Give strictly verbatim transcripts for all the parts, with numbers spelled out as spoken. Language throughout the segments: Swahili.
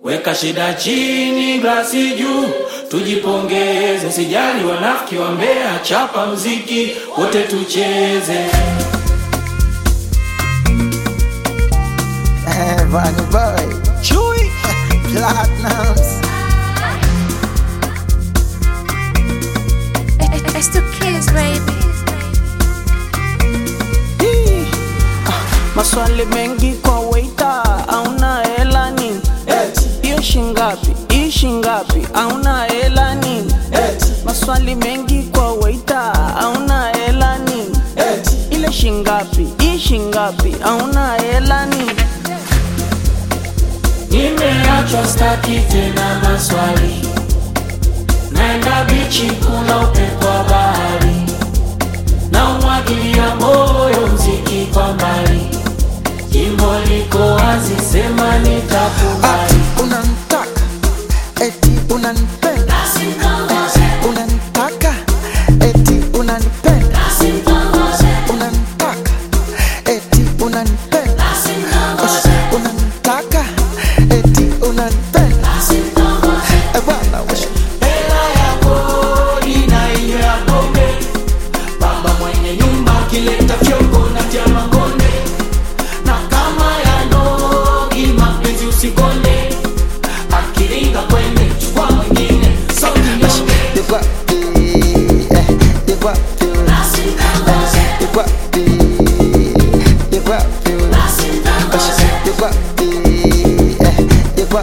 Weka shida chini, glasi juu, tujipongeze, sijali wanafiki wambea, chapa mziki, wote tucheze. Vanny Boy, Chewy, Platinums. It's the kids, baby. Maswali mengi kwa waiter, hauna hela nini? Iyo shingapi, iyo shingapi, hauna hela nini? Maswali mengi kwa waiter, hauna hela nini? Ile shingapi, iyo shingapi, hauna hela nini? Nimeachwa staki tena maswali, naenda bichi kuna upepo wa bahari, na umwagilia moyo mziki kwa mbali, jimbo liko wazi, sema nitakubali. Unanitaka, eti unanipenda. Unanitaka, eti unanipenda. Unanitaka, eti unanipenda. Unanitaka, eti unanipenda. Eh bwana wewe. Hela ya kodi na iyo ya pombe, baba mwenye nyumba kileta fyongo na tia makonde, na kama ya nogi mapenzi usikonde, akiringa kwende chukua mwingine sauti nyonge. You got the, eh, you got the, you got the, you got the, you got the, eh, you got the, you got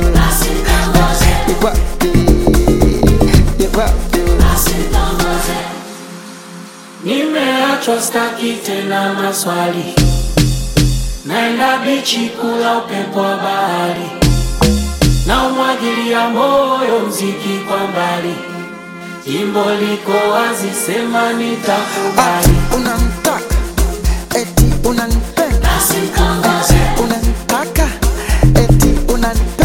the, you got the. Nimeachwa staki tena maswali, naenda bichi kula upepo wa bahari, na umwagilia moyo mziki kwa mbali, jimbo liko wazi, sema nitakubali. Unanitaka, eti unanipenda. Unanitaka, eti unanipenda.